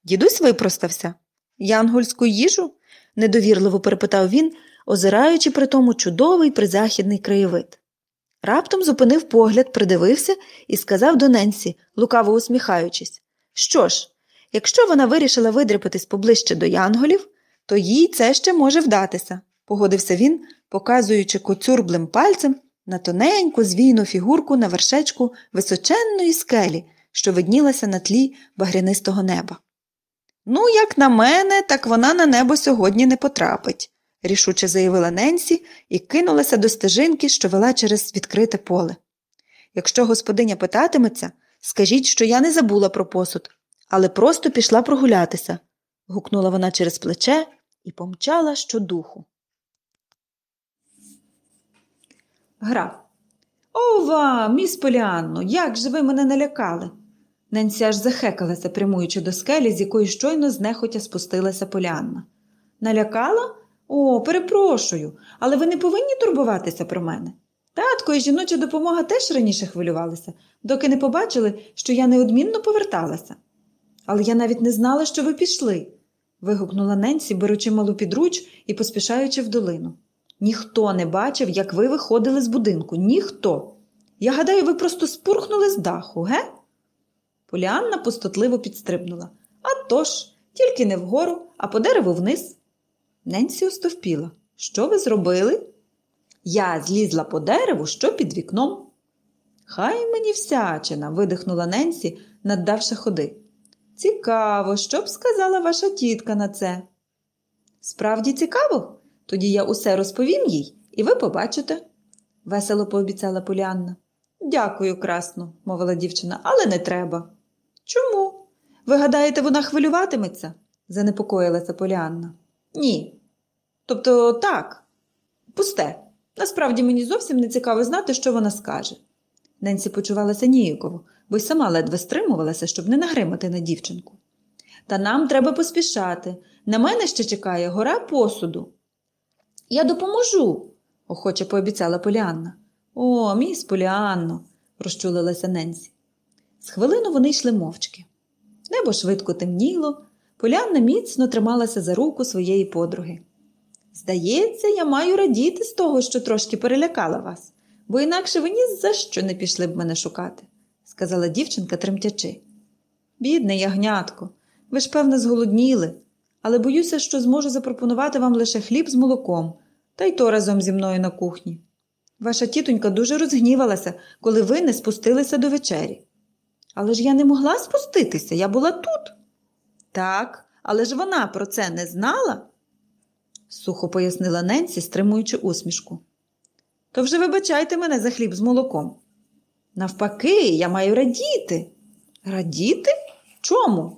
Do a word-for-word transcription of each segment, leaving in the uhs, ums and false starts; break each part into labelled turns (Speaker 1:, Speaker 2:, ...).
Speaker 1: Дідусь випростався. Янгольську їжу? Недовірливо перепитав він, озираючи при тому чудовий призахідний краєвид. Раптом зупинив погляд, придивився і сказав до Ненсі, лукаво усміхаючись: «Що ж, якщо вона вирішила видряпатись поближче до янголів, то їй це ще може вдатися», – погодився він, показуючи коцюрблим пальцем на тоненьку звійну фігурку на вершечку височенної скелі, що виднілася на тлі багрянистого неба. «Ну, як на мене, так вона на небо сьогодні не потрапить», – рішуче заявила Ненсі і кинулася до стежинки, що вела через відкрите поле. «Якщо господиня питатиметься, скажіть, що я не забула про посуд, але просто пішла прогулятися», – гукнула вона через плече і помчала щодуху. Гра. «Ова, міс Поліанно, як же ви мене налякали!» Ненсі аж захекалася, прямуючи до скелі, з якої щойно знехотя спустилася Поліанна. «Налякала? О, перепрошую, але ви не повинні турбуватися про мене. Татко і жіноча допомога теж раніше хвилювалися, доки не побачили, що я неодмінно поверталася. Але я навіть не знала, що ви пішли», – вигукнула Ненсі, беручи малу підруч і поспішаючи в долину. «Ніхто не бачив, як ви виходили з будинку. Ніхто. Я гадаю, ви просто спурхнули з даху, ге?» Поліанна пустотливо підстрибнула. «А тож, тільки не вгору, а по дереву вниз». Ненсі остовпіла. «Що ви зробили?» «Я злізла по дереву, що під вікном». «Хай мені всячина», – видихнула Ненсі, наддавши ходи. «Цікаво, що б сказала ваша тітка на це?» «Справді цікаво? Тоді я усе розповім їй, і ви побачите», – весело пообіцяла Поліанна. «Дякую, красно», – мовила дівчина, – «але не треба». «Чому? Ви гадаєте, вона хвилюватиметься?» – занепокоїлася Поліанна. «Ні. Тобто так. Пусте. Насправді мені зовсім не цікаво знати, що вона скаже». Ненсі почувалася ніяково, бо й сама ледве стримувалася, щоб не нагримати на дівчинку. «Та нам треба поспішати. На мене ще чекає гора посуду». «Я допоможу», – охоче пообіцяла Поліанна. «О, міс Поліанно», – розчулилася Ненсі. З хвилину вони йшли мовчки. Небо швидко темніло, Поліанна міцно трималася за руку своєї подруги. «Здається, я маю радіти з того, що трошки перелякала вас, бо інакше ви ні за що не пішли б мене шукати», – сказала дівчинка, тремтячи. «Бідне ягнятко, ви ж, певне, зголодніли, але боюся, що зможу запропонувати вам лише хліб з молоком, та й то разом зі мною на кухні. Ваша тітонька дуже розгнівалася, коли ви не спустилися до вечері». «Але ж я не могла спуститися, я була тут». «Так, але ж вона про це не знала?» – сухо пояснила Ненсі, стримуючи усмішку. «То вже вибачайте мене за хліб з молоком». «Навпаки, я маю радіти». «Радіти? Чому?»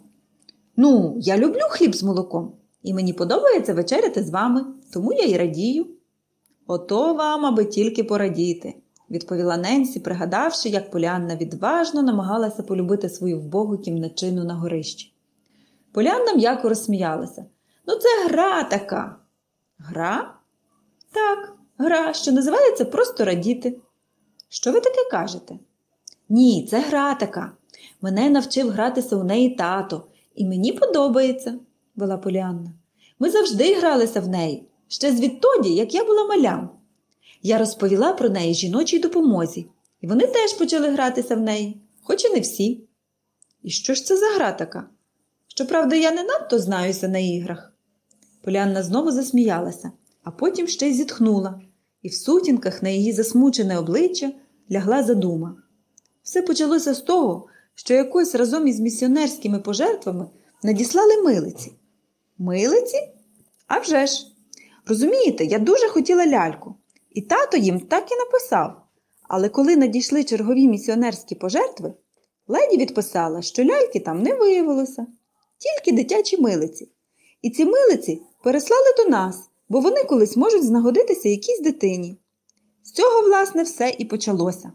Speaker 1: «Ну, я люблю хліб з молоком, і мені подобається вечеряти з вами, тому я й радію». «Ото вам, аби тільки порадіти», – відповіла Ненсі, пригадавши, як Поліанна відважно намагалася полюбити свою вбогу кімнатчину на горищі. Поліанна м'яко розсміялася. «Ну це гра така». «Гра?» «Так, гра, що називається просто радіти». «Що ви таке кажете?» «Ні, це гра така. Мене навчив гратися у неї тато, і мені подобається», – вела Поліанна. «Ми завжди гралися в неї, ще звідтоді, як я була малям. Я розповіла про неї жіночій допомозі, і вони теж почали гратися в неї, хоч і не всі». «І що ж це за гра така? Щоправда, я не надто знаюся на іграх». Поліанна знову засміялася, а потім ще й зітхнула, і в сутінках на її засмучене обличчя лягла задума. Все почалося з того, що якось разом із місіонерськими пожертвами надіслали милиці. «Милиці? А вже ж! Розумієте, я дуже хотіла ляльку, і тато їм так і написав. Але коли надійшли чергові місіонерські пожертви, леді відписала, що ляльки там не виявилося, тільки дитячі милиці. І ці милиці переслали до нас, бо вони колись можуть знагодитися якійсь дитині. З цього, власне, все і почалося».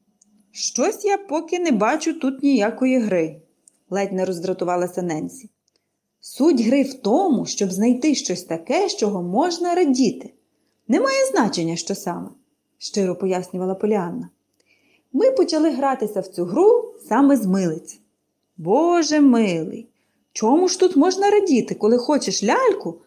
Speaker 1: «Щось я поки не бачу тут ніякої гри», – ледь не роздратувалася Ненсі. «Суть гри в тому, щоб знайти щось таке, з чого можна радіти. Немає значення, що саме», – щиро пояснювала Поліанна. «Ми почали гратися в цю гру саме з милиць. Боже милий, Чому ж тут можна радіти, коли хочеш ляльку,